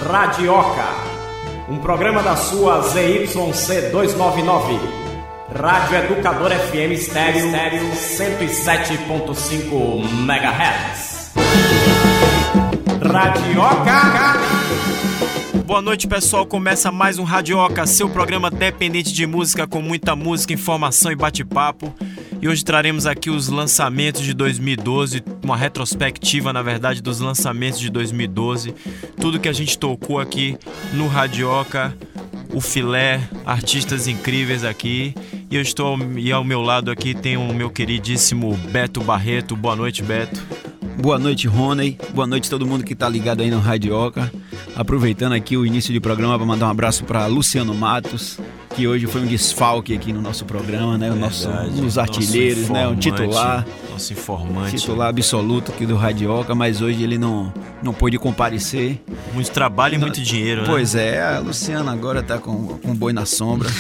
Radioca, um programa da sua ZYC 299, Rádio Educador FM Estéreo 107.5 MHz. Radioca. Boa noite, pessoal. Começa mais um Radioca, seu programa dependente de música, com muita música, informação e bate-papo. E hoje traremos aqui os lançamentos de 2012, uma retrospectiva, na verdade, dos lançamentos de 2012. Tudo que a gente tocou aqui no Radioca, o filé, artistas incríveis aqui. E ao meu lado aqui tem o meu queridíssimo Beto Barreto. Boa noite, Beto. Boa noite, Rony. Boa noite todo mundo que tá ligado aí no Radioca. Aproveitando aqui o início do programa para mandar um abraço para Luciano Matos, que hoje foi um desfalque aqui no nosso programa, né? Um dos artilheiros, né? Um titular. Nosso informante. Titular absoluto aqui do Radioca, mas hoje ele não pôde comparecer. Muito trabalho e muito dinheiro, né? Pois é, a Luciana agora tá com um boi na sombra.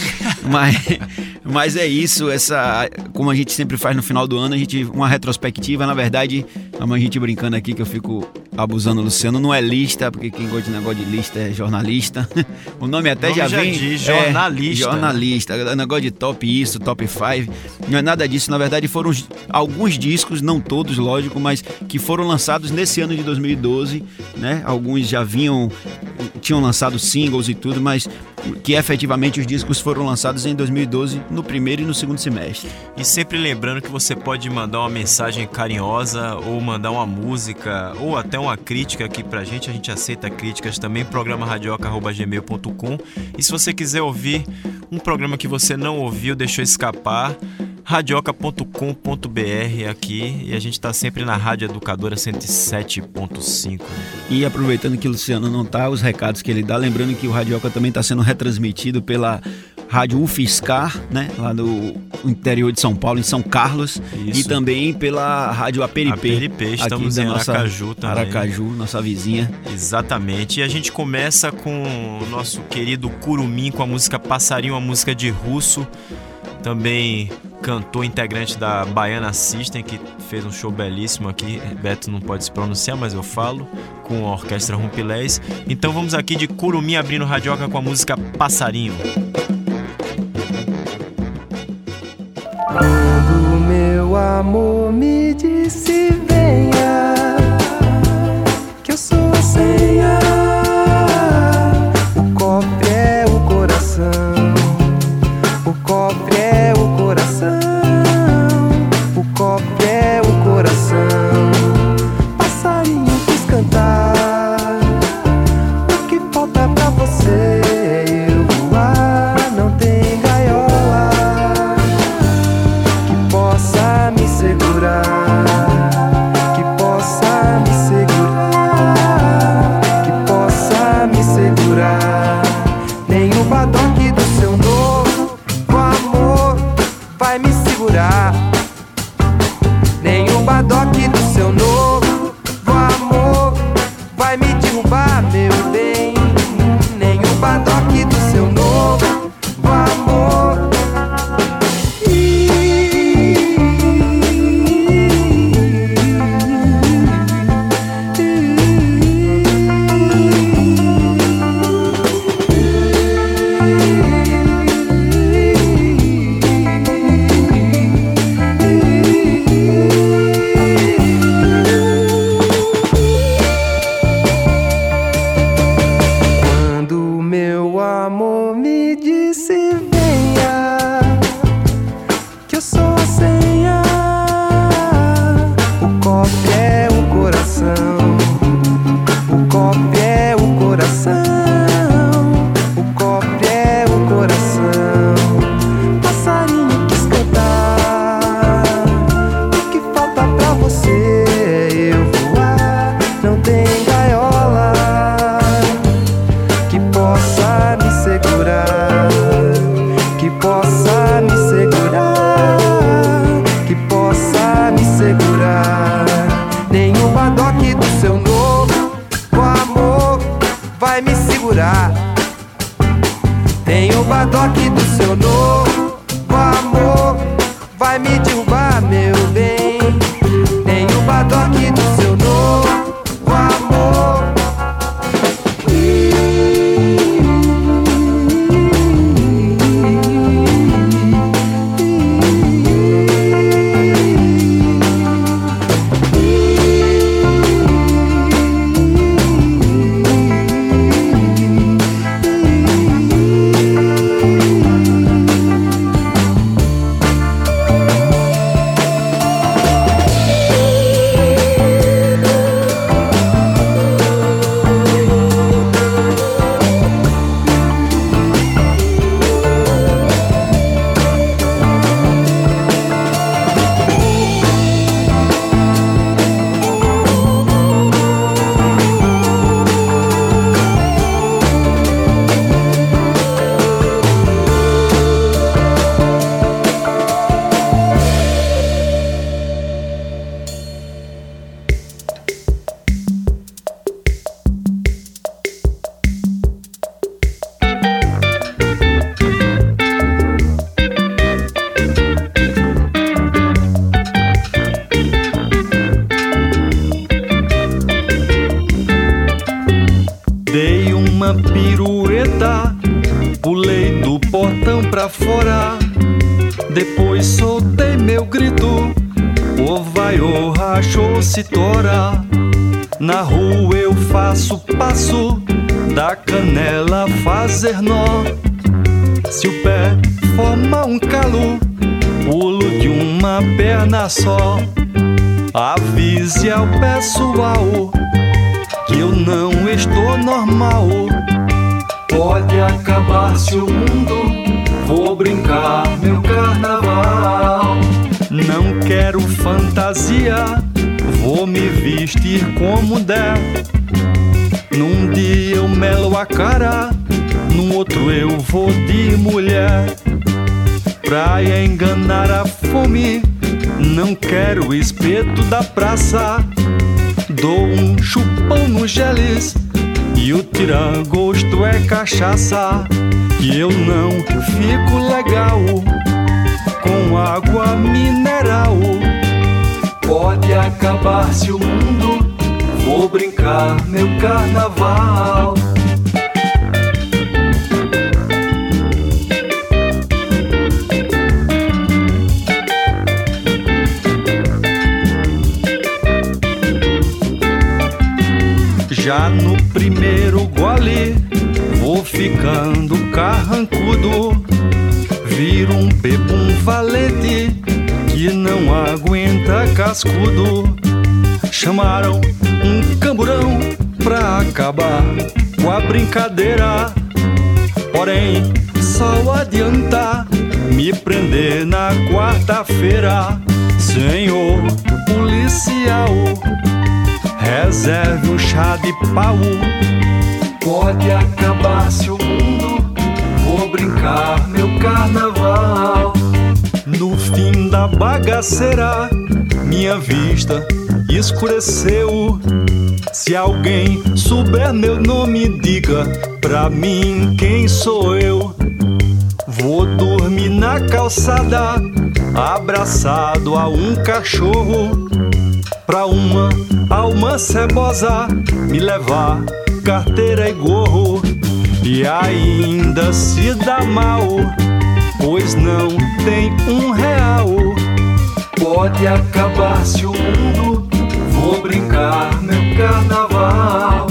mas é isso, como a gente sempre faz no final do ano, uma retrospectiva, na verdade, a gente brincando aqui que eu fico abusando do Luciano, não é lista, porque quem gosta de negócio de lista é jornalista. O nome até já vem... Diz, jornalista. Jornalista, negócio de top 5, não é nada disso, na verdade foram alguns discos, não todos, lógico, mas que foram lançados nesse ano de 2012, né? Alguns já tinham lançado singles e tudo, mas que efetivamente os discos foram lançados em 2012, no primeiro e no segundo semestre. E sempre lembrando que você pode mandar uma mensagem carinhosa, ou mandar uma música, ou até uma crítica aqui pra gente. A gente aceita críticas também, programa radioca@gmail.com. E se você quiser ouvir um programa que você não ouviu, deixou escapar, radioca.com.br aqui, e a gente tá sempre na Rádio Educadora 107.5. E aproveitando que o Luciano não tá, os recados que ele dá, lembrando que o Radioca também tá sendo retransmitido pela Rádio UFSCar, né, lá no interior de São Paulo, em São Carlos. Isso. E também pela Rádio Aperipê. Estamos em Aracaju também. Aracaju, nossa vizinha. Exatamente. E a gente começa com o nosso querido Curumim, com a música Passarinho, uma música de Russo. Também cantor integrante da Baiana System, que fez um show belíssimo aqui. Beto não pode se pronunciar, mas eu falo, com a Orquestra Rumpilés. Então vamos aqui de Curumim, abrindo o Radioca com a música Passarinho. Quando meu amor me disse venha, que eu sou a senha, o cofre é o coração, o cofre é o coração, o cofre é o coração. Passarinho quis cantar, o que falta pra você é eu voar, não tem gaiola que possa me segurar, que possa me segurar, que possa me segurar. Nem o badoque do seu novo amor vai me segurar. Nem o badoque do seu novo amor vai me derrubar, meu bem. Nem o badoque do seu novo amor. Quando meu amor me disse venha, que eu sou a senha, o cofre é o coração, o cofre é o coração, o cofre é o coração. Passarinho quis cantar, o que falta pra você é eu voar, não tem gaiola que possa me segurar, que possa me segurar, que possa me segurar. Nem o badoque do seu novo amor vai me segurar. Nem o badoque do seu novo amor vai me derrubar, meu bem. Nem o badoque do seu novo amor. pirueta, pulei do portão pra fora. Depois soltei meu grito, o vai, o rachou, se tora. Na rua eu faço passo, da canela fazer nó. Se o pé forma um calo, pulo de uma perna só. Avise ao pessoal que eu não estou normal. Pode acabar-se o mundo, vou brincar meu carnaval. Não quero fantasia, vou me vestir como der. Num dia eu melo a cara, no outro eu vou de mulher. Pra enganar a fome, não quero espeto da praça. Dou um chupão no geles e o tira-gosto é cachaça. E eu não fico legal com água mineral. Pode acabar-se o mundo, vou brincar meu carnaval. Já no primeiro gole vou ficando carrancudo. Viro um bebum valente que não aguenta cascudo. Chamaram um camburão pra acabar com a brincadeira. Porém, só adianta me prender na quarta-feira. Senhor policial, reserve um chá de pau. Pode acabar-se o mundo, vou brincar meu carnaval. No fim da bagaceira, minha vista escureceu. Se alguém souber meu nome, diga pra mim quem sou eu. Vou dormir na calçada, abraçado a um cachorro. Pra uma alma cebosa me levar carteira e gorro. E ainda se dá mal, pois não tem R$1. Pode acabar-se o mundo, vou brincar meu carnaval.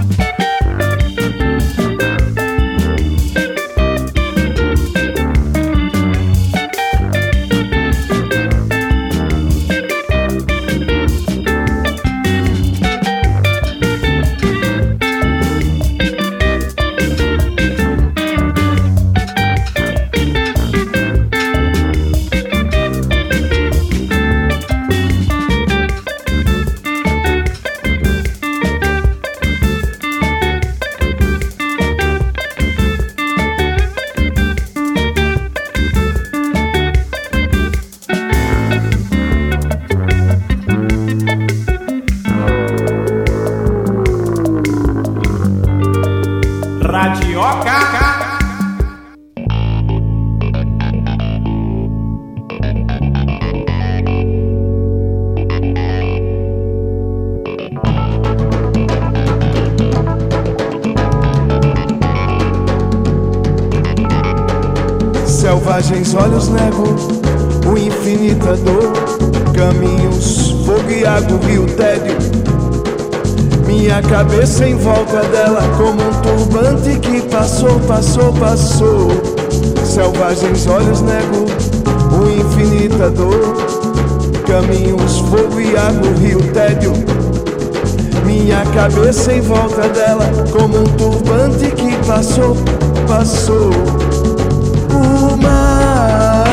Selvagens olhos nego o infinita dor. Caminhos, fogo e água, rio, tédio. Minha cabeça em volta dela como um turbante que passou, passou, passou. Selvagens olhos nego o infinita dor. Caminhos, fogo e água, rio, tédio. Minha cabeça em volta dela como um turbante que passou, passou. O mar,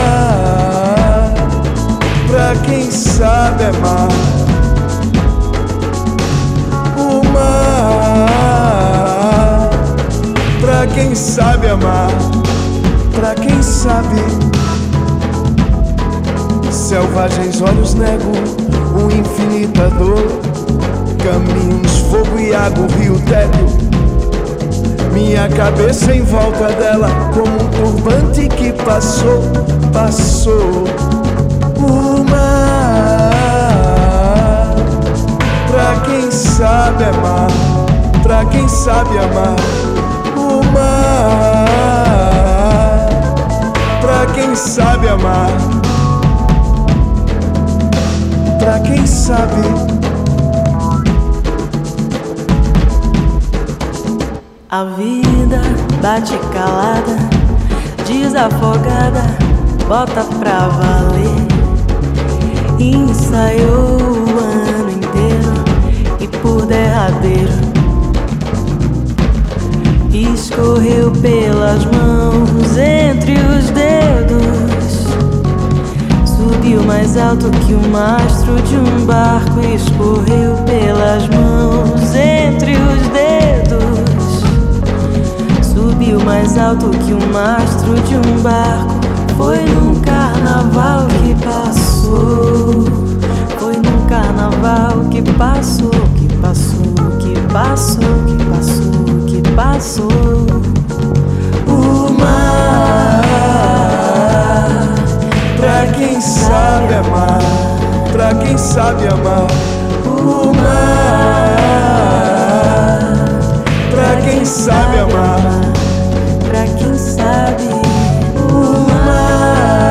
pra quem sabe é mar. O mar, pra quem sabe amar. Pra quem sabe. Selvagens olhos nego o infinita dor. Caminhos, fogo e água, rio, tédio. Minha cabeça em volta dela como um turbante que passou, passou. O mar, pra quem sabe amar. Pra quem sabe amar. pra quem sabe amar, pra quem sabe. A vida bate calada, desafogada, bota pra valer. Ensaiou o ano inteiro e por derradeiro escorreu pelas mãos entre os dedos. Subiu mais alto que o mastro de um barco, escorreu pelas mãos entre os dedos. Subiu mais alto que o mastro de um barco. Foi num carnaval que passou, foi num carnaval que passou, que passou, que passou, que passou, que passou. O mar, Pra quem sabe amar, pra quem sabe amar. o mar, Pra quem sabe amar, pra quem sabe. o mar.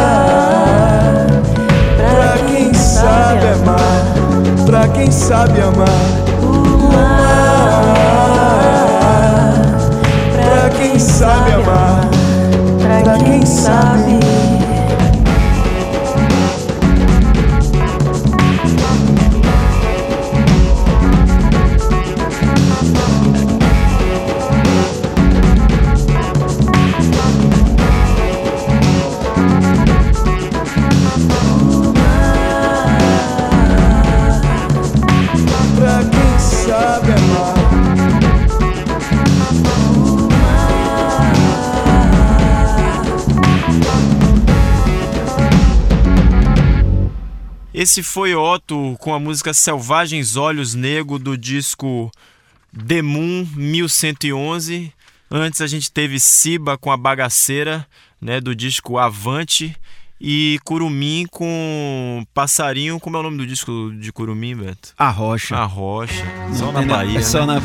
Pra quem sabe amar, pra quem sabe amar. O mar, Pra quem sabe amar, pra quem sabe. pra quem sabe amar. Esse foi Otto com a música Selvagens Olhos Negro do disco The Moon 1111. Antes a gente teve Siba com a Bagaceira, né, do disco Avante. E Curumim com Passarinho. Como é o nome do disco de Curumim, Beto? A Rocha. A Rocha. Só na Bahia. É só né?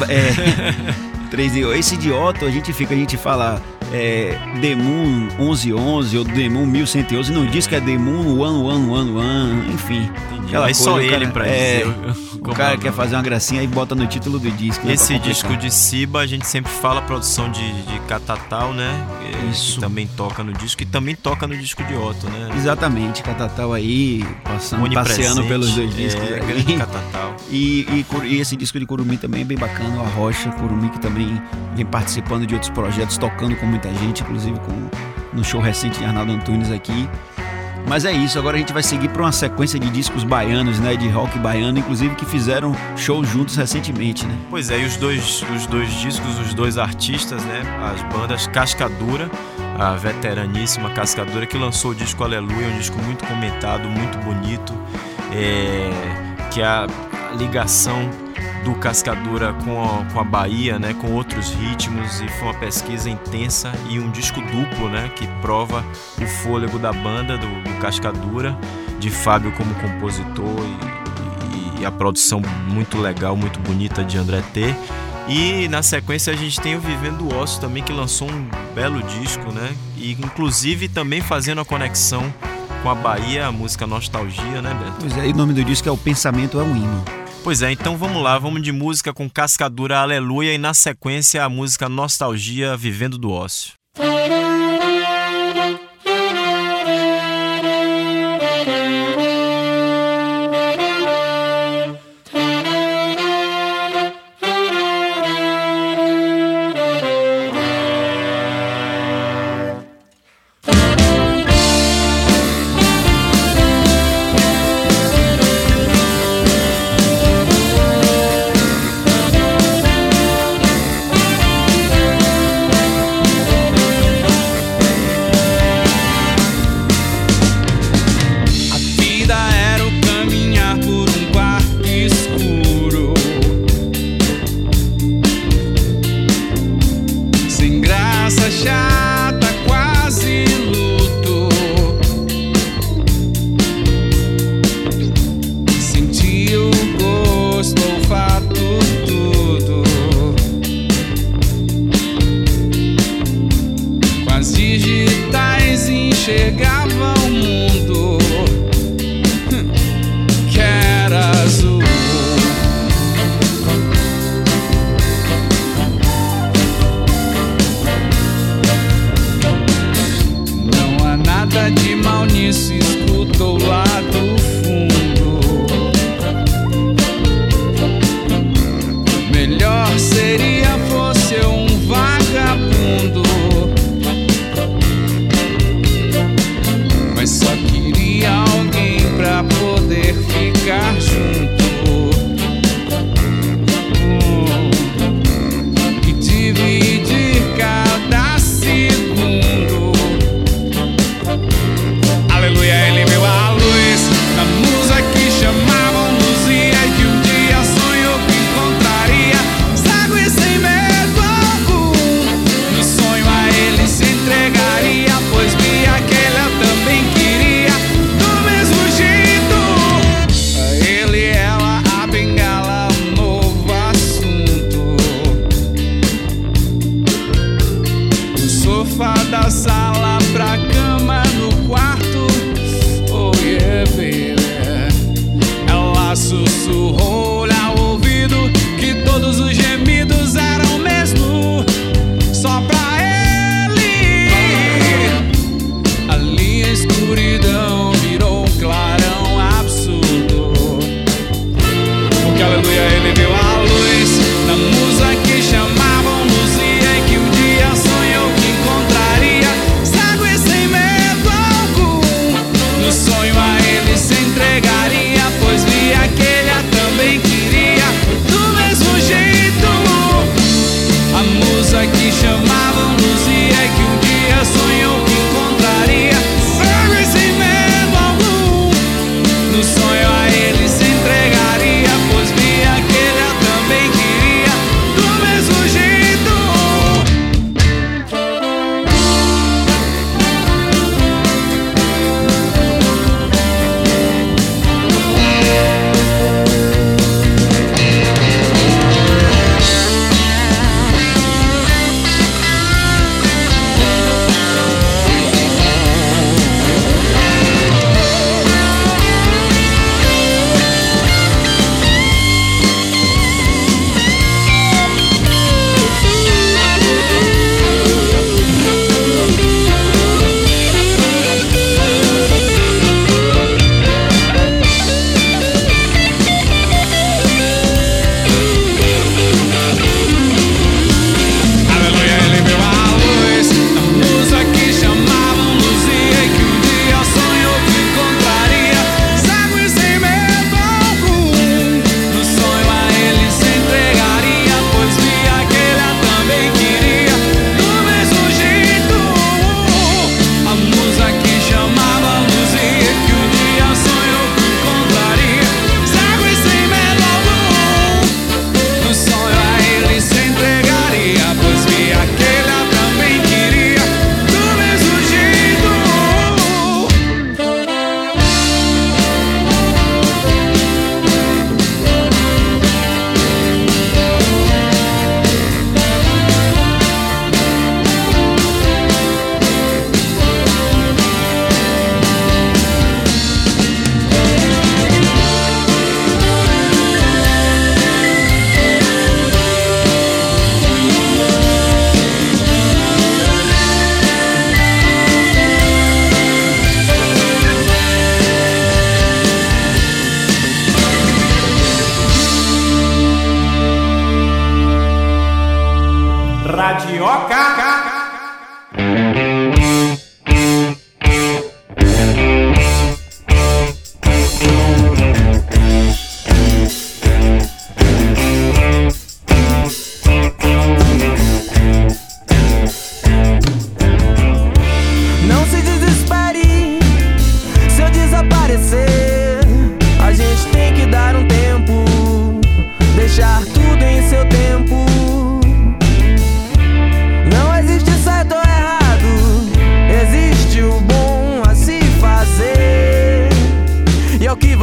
na Esse de Otto, a gente fala The Moon 1111 ou The Moon 1111. Não diz que é The Moon 1111, enfim. Mas só ele pra dizer. O cara quer fazer uma gracinha e bota no título do disco. Né, esse disco de Siba, a gente sempre fala produção de Catatal, né? Isso. Que também toca no disco e também toca no disco de Otto, né? Exatamente, Catatal aí, passeando pelos dois discos. Grande Catatal. E esse disco de Curumim também é bem bacana, a Rocha, Curumim que também vem participando de outros projetos, tocando com muita gente, inclusive no show recente de Arnaldo Antunes aqui. Mas é isso, agora a gente vai seguir para uma sequência de discos baianos, né, de rock baiano, inclusive que fizeram shows juntos recentemente, né? Pois é, e os dois discos, os dois artistas, né, as bandas Cascadura, a veteraníssima Cascadura, que lançou o disco Aleluia, um disco muito comentado, muito bonito, que é a ligação do Cascadura com a Bahia, né, com outros ritmos, e foi uma pesquisa intensa e um disco duplo, né, que prova o fôlego da banda do Cascadura, de Fábio como compositor e a produção muito legal, muito bonita de André T. E na sequência a gente tem o Vivendo do Ócio também, que lançou um belo disco, né, e inclusive também fazendo a conexão com a Bahia, a música Nostalgia, né, Beto? Pois é, e o nome do disco é O Pensamento é um Imã. Pois é, então vamos lá, vamos de música com Cascadura, Aleluia, e na sequência a música Nostalgia, Vivendo do Ócio.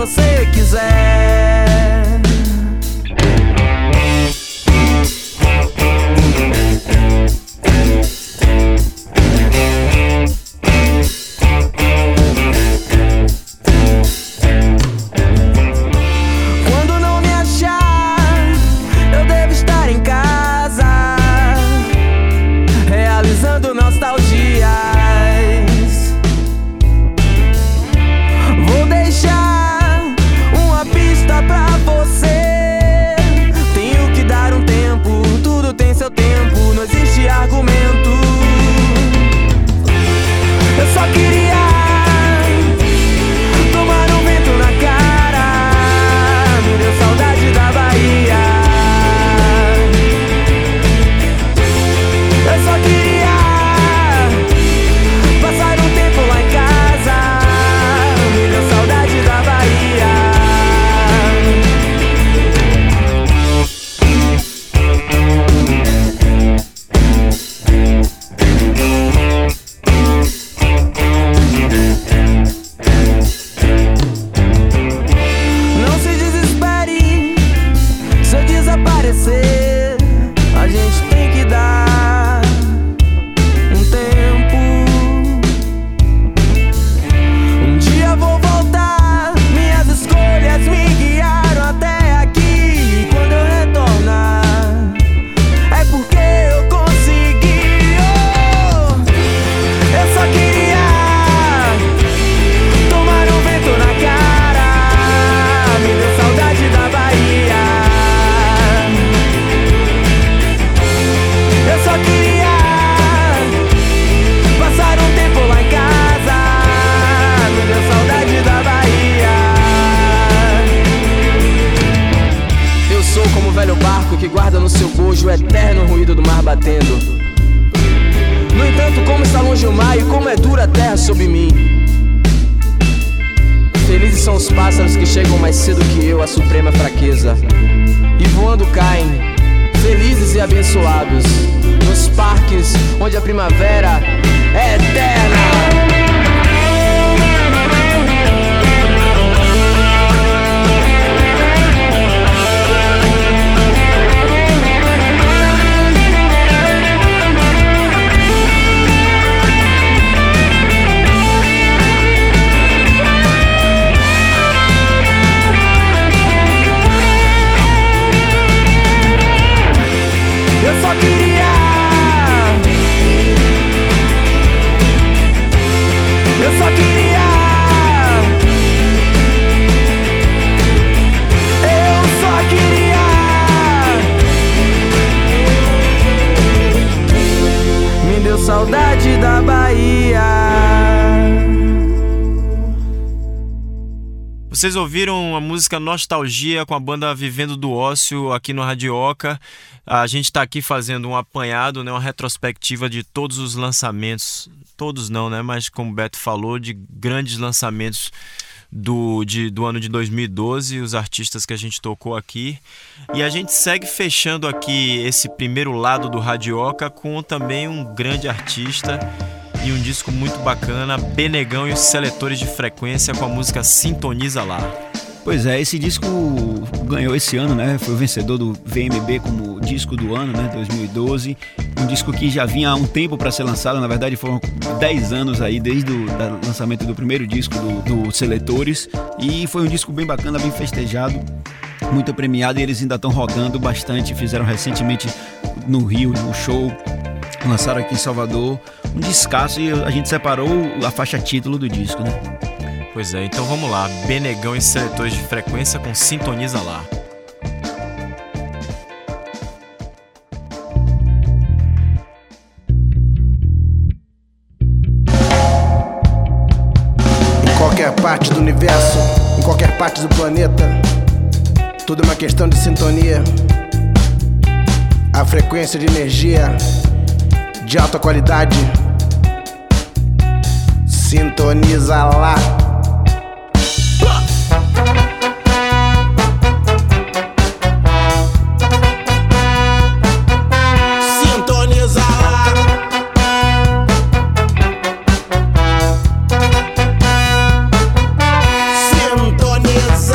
você quiser. Quando não me achar, eu devo estar em casa, realizando nostalgias. Vou deixar uma pista pra você. Tenho que dar um tempo, tudo tem seu tempo, não existe argumento. Eu só queria tomar um vento na cara, me deu saudade da Bahia. Eu só queria passar um tempo lá em casa, me deu saudade da Bahia. Não se desespere se eu desaparecer. A gente tem que dar um tempo. Um dia vou voltar, minhas escolhas me guiaram até aqui. E quando eu retornar, é porque eu consegui. Oh, eu só queria tomar um vento na cara, me deu saudade da Bahia. Eu só queria passar um tempo lá em casa, me deu saudade da Bahia. Eu sou como o velho barco que guarda no seu bojo o eterno ruído do mar batendo. No entanto, como está longe o mar e como é dura a terra sob mim. Felizes são os pássaros que chegam mais cedo que eu à suprema fraqueza, e voando caem, felizes e abençoados, nos parques onde a primavera é eterna. Eu só queria, eu só queria, eu só queria. Me deu saudade da Bahia. Vocês ouviram a música Nostalgia com a banda Vivendo do Ócio aqui no Radioca. A gente está aqui fazendo um apanhado, né, uma retrospectiva de todos os lançamentos, todos não, né, mas como o Beto falou, de grandes lançamentos do ano de 2012, os artistas que a gente tocou aqui. E a gente segue fechando aqui esse primeiro lado do Radioca com também um grande artista e um disco muito bacana, Benegão e os Seletores de Frequência, com a música Sintoniza Lá. Pois é, esse disco ganhou esse ano, né? Foi o vencedor do VMB como disco do ano, né? 2012. Um disco que já vinha há um tempo para ser lançado, na verdade foram 10 anos aí desde o lançamento do primeiro disco do Seletores. E foi um disco bem bacana, bem festejado, muito premiado, e eles ainda estão rodando bastante. Fizeram recentemente no Rio um show, lançaram aqui em Salvador um descasso, e a gente separou a faixa título do disco, né? Pois é, então vamos lá, Benegão e Seletores de Frequência com Sintoniza Lá. Em qualquer parte do universo, em qualquer parte do planeta, tudo é uma questão de sintonia. A frequência de energia de alta qualidade sintoniza lá. Sintoniza lá. Sintoniza.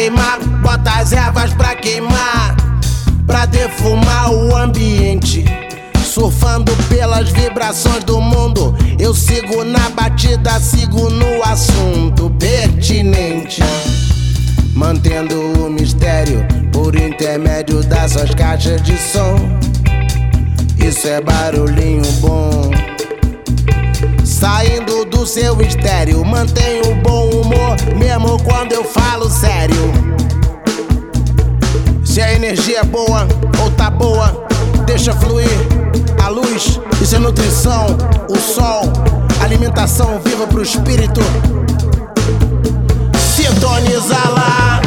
queimar, bota as ervas pra queimar, pra defumar o ambiente. Surfando pelas vibrações do mundo, eu sigo na batida, sigo no assunto pertinente, mantendo o mistério por intermédio das suas caixas de som. Isso é barulhinho bom, saindo do seu estéreo. Mantenho bom humor, mesmo quando eu falo sério. Se a energia é boa ou tá boa, deixa fluir a luz. Isso é nutrição, o sol, alimentação viva pro espírito. Sintoniza lá.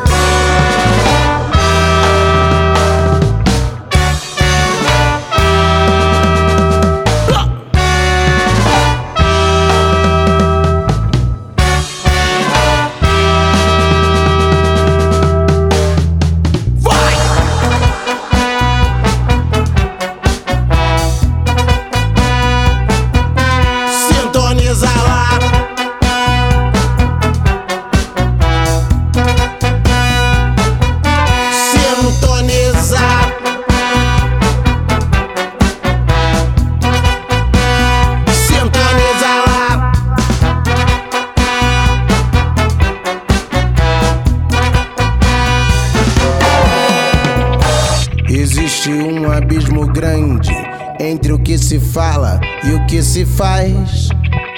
Existe um abismo grande entre o que se fala e o que se faz.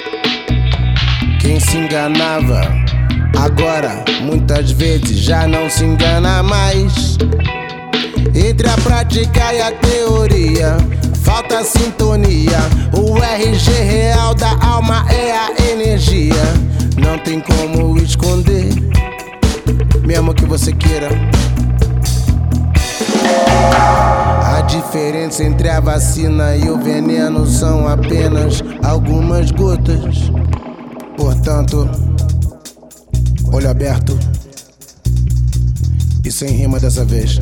Quem se enganava agora muitas vezes já não se engana mais. Entre a prática e a teoria falta sintonia. O RG real da alma é a energia. Não tem como esconder, mesmo que você queira. A diferença entre a vacina e o veneno são apenas algumas gotas. Portanto, olho aberto e sem rima dessa vez.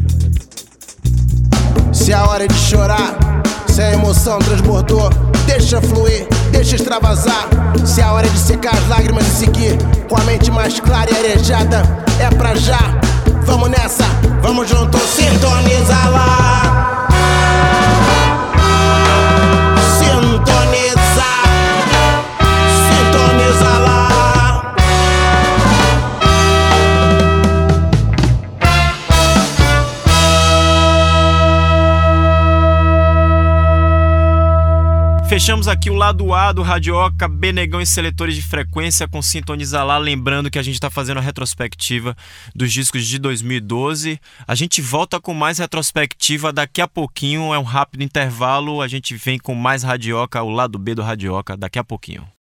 Se a hora é de chorar, se a emoção transbordou, deixa fluir, deixa extravasar. Se a hora é de secar as lágrimas e seguir com a mente mais clara e arejada, é pra já. Vamos nessa, vamos juntos, sintoniza lá. Sintoniza, sintoniza lá. Fechamos aqui o lado A do Radioca, Benegão e Seletores de Frequência com Sintoniza Lá. Lembrando que a gente está fazendo a retrospectiva dos discos de 2012. A gente volta com mais retrospectiva daqui a pouquinho. É um rápido intervalo. A gente vem com mais Radioca, o lado B do Radioca, daqui a pouquinho.